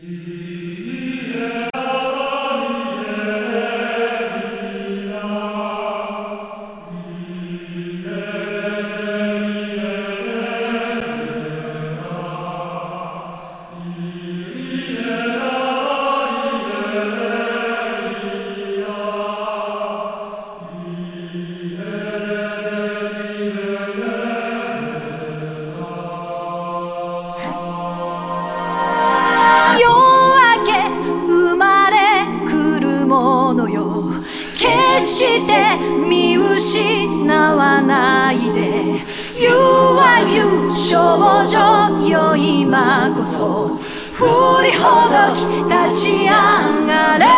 決して見失わないで You are you 少女よ今こそ振りほどき立ち上がれ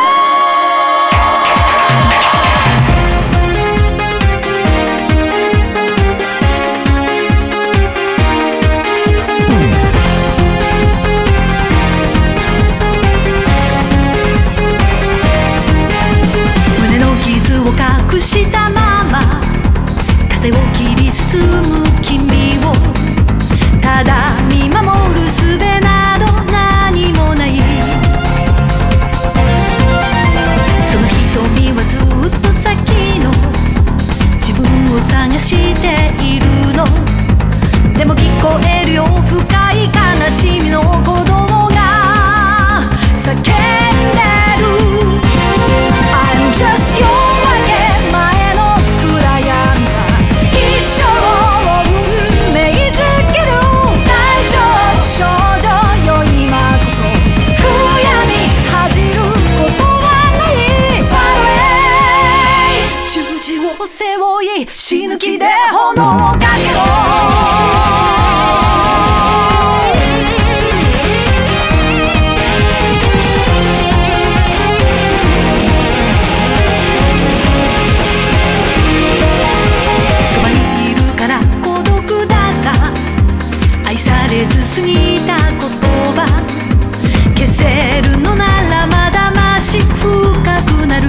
隠したまま風を切り進む君をただ見守る術など何もないその瞳はずっと先の自分を探しているのでも聞こえるよ深い悲しみの鼓動が叫んでる I'm just yours死ぬ気で炎をかけろそばにいるから孤独だった愛されず過ぎた言葉消せるのならまだまし深くなる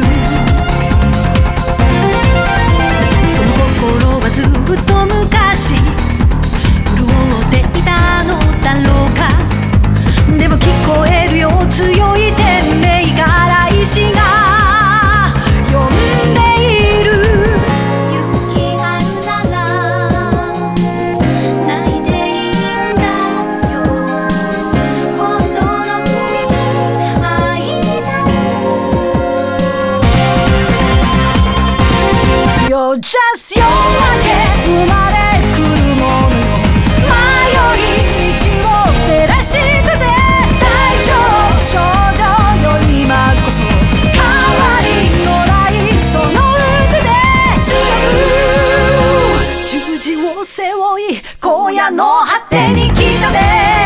心はずっと昔潤っていたのだろうかでも聞こえるよ強い天命から石が呼んでいる勇気あるなら泣いていいんだよ本当の君会いたい You're just your生まれくるもの迷い道を照らしてぜ大丈夫少女よ今こそ変わりのないその腕で強く十字を背負い荒野の果てに来たね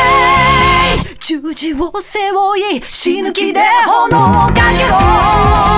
十字を背負い死ぬ気で炎をかけろ